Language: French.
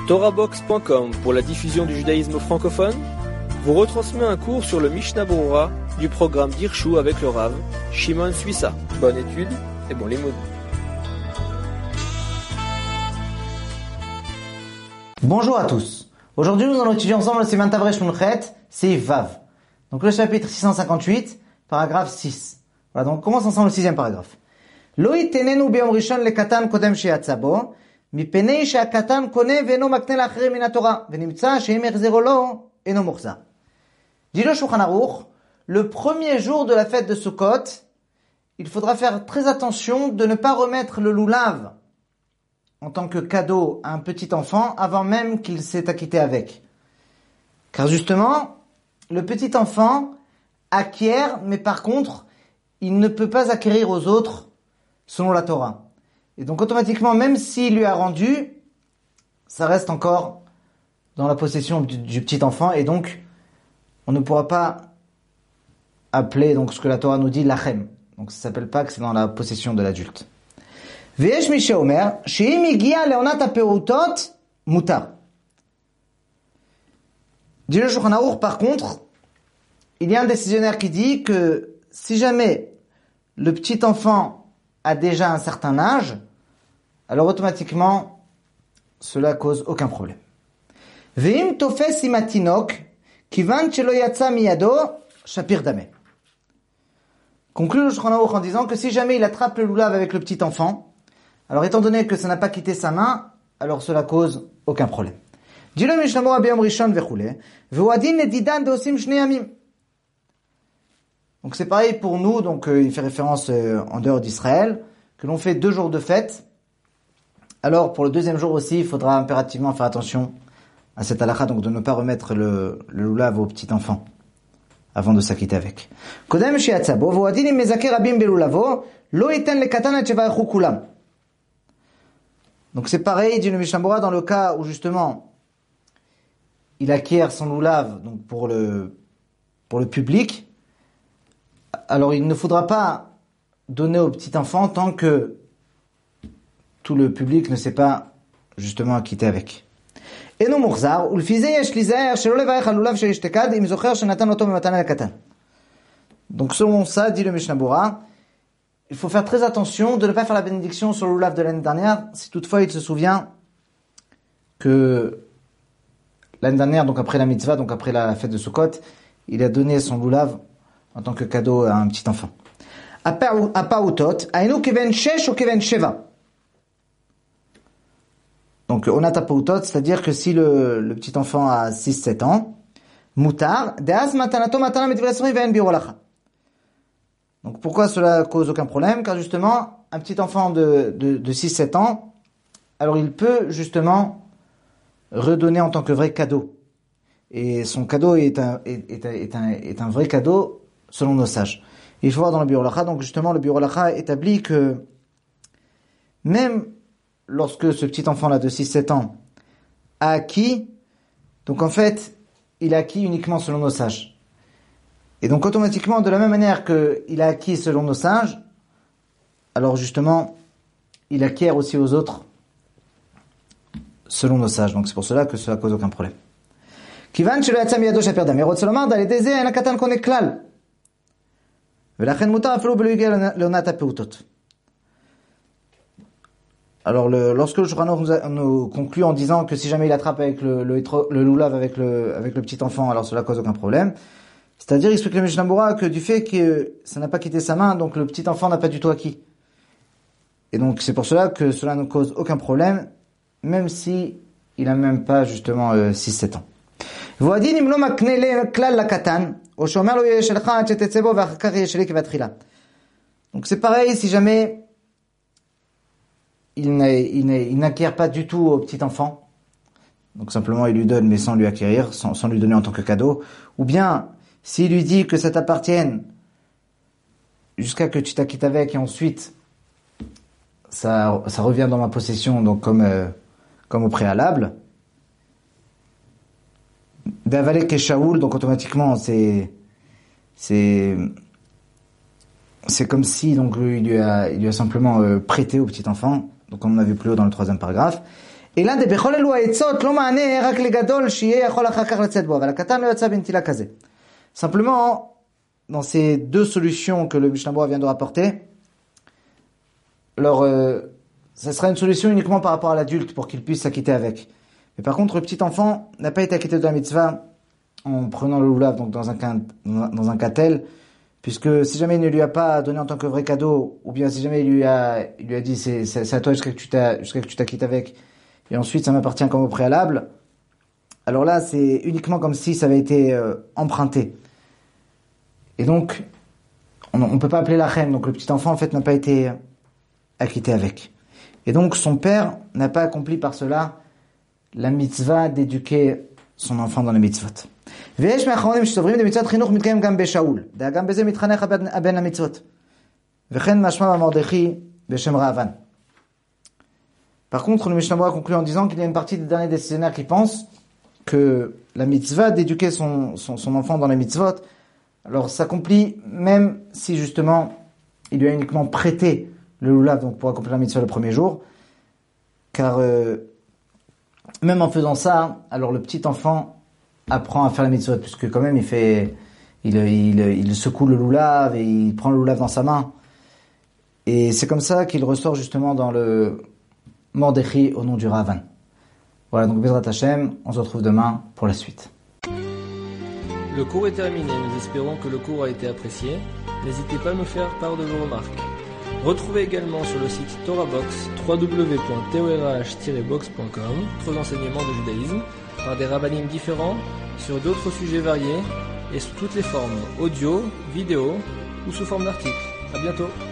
TorahBox.com pour la diffusion du judaïsme francophone vous retransmet un cours sur le Mishnah Berurah du programme d'Hirshu avec le Rav Shimon Suissa. Bonne étude et bon limoud. Bonjour à tous. Aujourd'hui, nous allons étudier ensemble le Siman Tavresh Munchet, c'est Vav. Donc le chapitre 658, paragraphe 6. Voilà, donc on commence ensemble le sixième paragraphe. Lo itenenu beyom rishon lekatan kodem sheyatza bo, mipnei she'akatan kone ve'eno makne la'acherim min haTorah, ve'nimtza she'im yachzero lo eno muchzar. Dit le Shulchan Aruch, le premier jour de la fête de Sukkot, il faudra faire très attention de ne pas remettre le loulav en tant que cadeau à un petit enfant avant même qu'il s'est acquitté avec. Car justement, le petit enfant acquiert, mais par contre, il ne peut pas acquérir aux autres selon la Torah. Et donc automatiquement, même s'il lui a rendu, ça reste encore dans la possession du petit enfant, et donc on ne pourra pas appeler donc ce que la Torah nous dit lachem. Donc ça s'appelle pas que c'est dans la possession de l'adulte. Ve'yesh mi she'omer she'im higia le'onat ha'peurutot mutar. Dit le Shulchan Aruch, par contre, il y a un décisionnaire qui dit que si jamais le petit enfant a déjà un certain âge, alors automatiquement, cela cause aucun problème. Ve'im tofes im hatinok, kivan shelo yatsa miyado, shapir dameh. Conclut le Shulchan Aruch en disant que si jamais il attrape le loulav avec le petit enfant, alors étant donné que ça n'a pas quitté sa main, alors cela cause aucun problème. Dit le Mishnah Berurah biyom rishon ve'chule, ve'hu adin nedidan deosim shnei yamim. Donc c'est pareil pour nous, donc il fait référence en dehors d'Israël, que l'on fait 2 jours de fête. Alors pour le deuxième jour aussi, il faudra impérativement faire attention à cette halakha, donc de ne pas remettre le loulav au petit enfant avant de s'acquitter avec. Kodem sheyatza bo, ve'hu adin im mezaker rabim belulavo, lo yiten lekatan et shevarechu kulam. Donc c'est pareil, dit le Mishnah Berurah, dans le cas où justement il acquiert son loulav donc pour le public. Alors il ne faudra pas donner au petit enfant tant que tout le public ne s'est pas justement acquitté avec. Eno muchzar, ulfizeh yesh lizaher shelo levarech al lulav shel ishtekad im zocher shenatan oto b'matana lekatan. Donc selon ça, dit le Mishnah Berurah, il faut faire très attention de ne pas faire la bénédiction sur le loulav de l'année dernière, si toutefois il se souvient que l'année dernière, donc après la mitzvah, donc après la fête de Sukkot, il a donné son loulav en tant que cadeau à un petit enfant. Apautot, ainu keven shesh ou keven sheva. Donc onat apautot, c'est-à-dire que si le petit enfant a 6-7 ans, mutar, deaz matanato matana medivre esrim ve'en biur halacha. Donc pourquoi cela cause aucun problème? Car justement, un petit enfant de 6-7 ans, alors il peut justement redonner en tant que vrai cadeau. Et son cadeau est un vrai cadeau selon nos sages. Il faut voir dans le biur halacha, donc justement le biur halacha établit que même lorsque ce petit enfant-là de 6-7 ans a acquis, donc en fait, il a acquis uniquement selon nos sages. Et donc automatiquement, de la même manière qu'il a acquis selon nos sages, alors justement, il acquiert aussi aux autres selon nos sages. Donc c'est pour cela que cela cause aucun problème. Kivan shelo yatsa miyado shapir dameh, rotze lomar d'al yedei zeh ein hakatan kone klal. Ve'lachen mutar afilu belo higia leonat ha'peurutot. Alors lorsque le Shulchan Aruch nous conclut en disant que si jamais il attrape avec le loulav avec le petit enfant, alors cela cause aucun problème. C'est-à-dire, il explique le Mishnah Berurah que du fait que ça n'a pas quitté sa main, donc le petit enfant n'a pas du tout acquis. Et donc c'est pour cela que cela ne cause aucun problème, même si il a même pas justement 6-7 ans. Voadin im lo makne le klal lakatan, o shomer lo yesh lecha ad shetetze bo ve'achar kach yesh li kevatchila. Donc c'est pareil, si jamais il n'acquiert pas du tout au petit enfant, donc simplement il lui donne mais sans lui acquérir, sans lui donner en tant que cadeau, ou bien s'il lui dit que ça t'appartienne jusqu'à que tu t'acquittes avec et ensuite ça revient dans ma possession, donc comme au préalable. D'avalek et Shaoul, donc automatiquement c'est comme si donc il lui a simplement prêté au petit enfant, donc comme on a vu plus haut dans le 3e paragraphe. Et l'un des bechol elu ha'etzot lo ma'aneh rak legadol shiye yachol achar kach letzet bo, aval ha'katan lo yatsa b'netila kazeh. Simplement, dans ces deux solutions que le Mishnah Berurah vient de rapporter, alors, ça sera une solution uniquement par rapport à l'adulte pour qu'il puisse s'acquitter avec. Mais par contre, le petit enfant n'a pas été acquitté de la mitzvah en prenant le lulav, donc dans un cas tel, puisque si jamais il ne lui a pas donné en tant que vrai cadeau, ou bien si jamais il lui a dit c'est à toi jusqu'à que tu t'acquittes avec, et ensuite ça m'appartient comme au préalable, alors là c'est uniquement comme si ça avait été emprunté. Et donc, on peut pas appeler la reine, donc le petit enfant en fait n'a pas été acquitté avec. Et donc son père n'a pas accompli par cela la mitzvah d'éduquer son enfant dans les mitzvot. ויש מהאחרונים שסוברים דמצוות חינוך מתקיים גם בשאול, גם בזה מתחנך הבן למצוות. וכן משמע במרדכי בשם ראבן. Par contre, le Mishnah Berurah conclut en disant qu'il y a une partie des derniers décisionnaires qui pensent que la mitzvah d'éduquer son enfant dans les mitzvot, alors s'accomplit même si justement il lui a uniquement prêté le lulav, donc pour accomplir la mitzvah le premier jour, car même en faisant ça, alors le petit enfant apprend à faire la mitzvot, puisque quand même il secoue le lulav et il prend le lulav dans sa main, et c'est comme ça qu'il ressort justement dans le Mordechi au nom du Ravan. Voilà, donc Bezrat Hashem, on se retrouve demain pour la suite. Le cours est terminé, nous espérons que le cours a été apprécié. N'hésitez pas à nous faire part de vos remarques. Retrouvez également sur le site TorahBox www.torah-box.com d'autres enseignements de judaïsme par des rabbanim différents sur d'autres sujets variés et sous toutes les formes, audio, vidéo ou sous forme d'articles. À bientôt.